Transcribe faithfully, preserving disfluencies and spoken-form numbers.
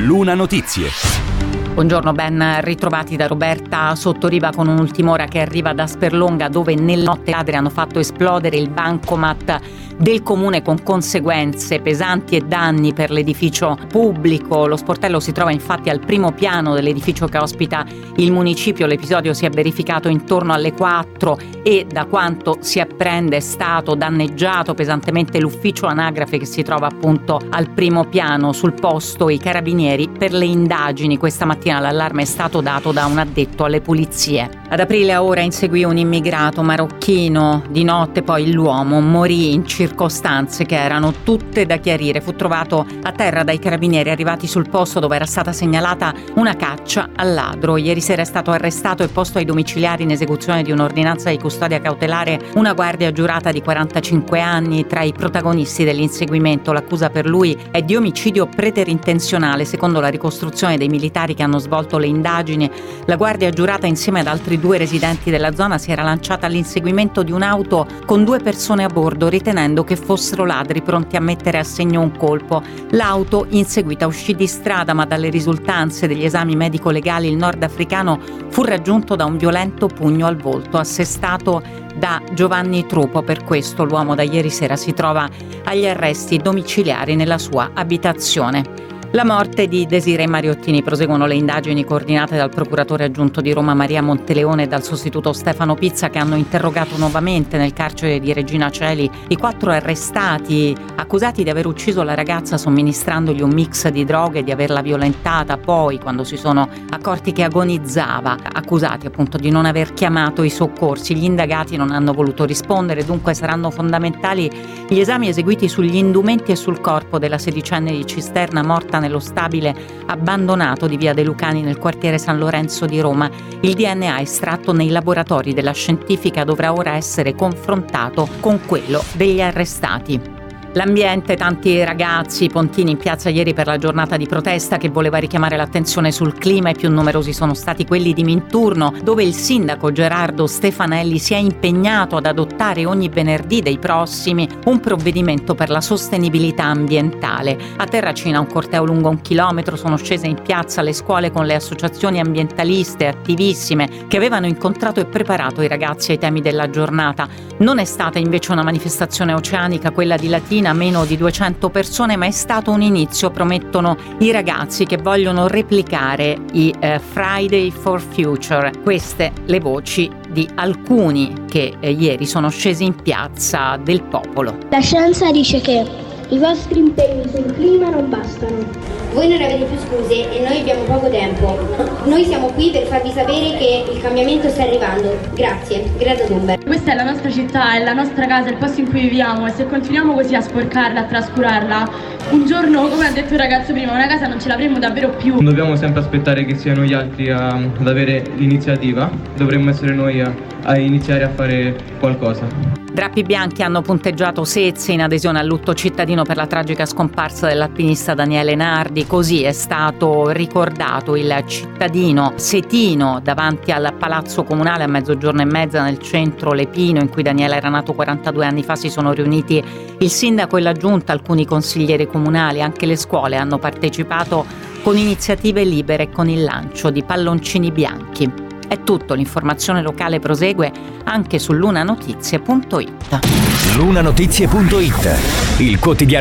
Luna Notizie. Buongiorno, ben ritrovati da Roberta Sottoriva con un'ultima ora che arriva da Sperlonga, dove nella notte ladri hanno fatto esplodere il bancomat del comune con conseguenze pesanti e danni per l'edificio pubblico. Lo sportello si trova infatti al primo piano dell'edificio che ospita il municipio. L'episodio si è verificato intorno alle quattro e da quanto si apprende è stato danneggiato pesantemente l'ufficio anagrafe che si trova appunto al primo piano. Sul posto i carabinieri per le indagini. Questa mattina l'allarme è stato dato da un addetto alle pulizie. Ad aprile a ora inseguì un immigrato marocchino. Di notte poi l'uomo morì in circostanze che erano tutte da chiarire. Fu trovato a terra dai carabinieri arrivati sul posto dove era stata segnalata una caccia al ladro. Ieri sera è stato arrestato e posto ai domiciliari in esecuzione di un'ordinanza di custodia cautelare una guardia giurata di quarantacinque anni. Tra i protagonisti dell'inseguimento l'accusa per lui è di omicidio preterintenzionale. Secondo la ricostruzione dei militari che hanno svolto le indagini, la guardia giurata insieme ad altri due residenti della zona si era lanciata all'inseguimento di un'auto con due persone a bordo, ritenendo che fossero ladri pronti a mettere a segno un colpo. L'auto in seguita uscì di strada, ma dalle risultanze degli esami medico-legali il nordafricano fu raggiunto da un violento pugno al volto, assestato da Giovanni Trupo. Per questo l'uomo da ieri sera si trova agli arresti domiciliari nella sua abitazione. La morte di Desirée Mariottini. Proseguono le indagini coordinate dal procuratore aggiunto di Roma Maria Monteleone e dal sostituto Stefano Pizza, che hanno interrogato nuovamente nel carcere di Regina Coeli i quattro arrestati accusati di aver ucciso la ragazza somministrandogli un mix di droghe e di averla violentata. Poi, quando si sono accorti che agonizzava, accusati appunto di non aver chiamato i soccorsi. Gli indagati non hanno voluto rispondere, dunque saranno fondamentali gli esami eseguiti sugli indumenti e sul corpo della sedicenne di Cisterna morta nello stabile abbandonato di via De Lucani nel quartiere San Lorenzo di Roma. Il D N A estratto nei laboratori della scientifica dovrà ora essere confrontato con quello degli arrestati. L'ambiente, tanti ragazzi pontini in piazza ieri per la giornata di protesta che voleva richiamare l'attenzione sul clima. I più numerosi sono stati quelli di Minturno, dove il sindaco Gerardo Stefanelli si è impegnato ad adottare ogni venerdì dei prossimi un provvedimento per la sostenibilità ambientale. A Terracina un corteo lungo un chilometro, sono scese in piazza le scuole con le associazioni ambientaliste attivissime che avevano incontrato e preparato i ragazzi ai temi della giornata. Non è stata invece una manifestazione oceanica quella di Latina, meno di duecento persone, ma è stato un inizio, promettono i ragazzi che vogliono replicare i eh, Friday for Future. Queste le voci di alcuni che eh, ieri sono scesi in piazza del popolo. La scienza dice che i vostri impegni sul clima non bastano. Voi non avete più scuse e noi abbiamo poco tempo. Noi siamo qui per farvi sapere che il cambiamento sta arrivando. Grazie, Greta Thunberg. Questa è la nostra città, è la nostra casa, il posto in cui viviamo, e se continuiamo così a sporcarla, a trascurarla, un giorno, come ha detto il ragazzo prima, una casa non ce l'avremo davvero più. Non dobbiamo sempre aspettare che siano gli altri a, ad avere l'iniziativa, dovremmo essere noi a, a iniziare a fare qualcosa. Drappi bianchi hanno punteggiato Sezze in adesione al lutto cittadino per la tragica scomparsa dell'alpinista Daniele Nardi. Così è stato ricordato il cittadino setino davanti al Palazzo Comunale a mezzogiorno e mezza nel centro Lepino, in cui Daniele era nato quarantadue anni fa. Si sono riuniti il sindaco e la giunta, alcuni consiglieri comunali, anche le scuole hanno partecipato con iniziative libere e con il lancio di palloncini bianchi. È tutto, l'informazione locale prosegue anche su lunanotizie punto it. lunanotizie punto it, il quotidiano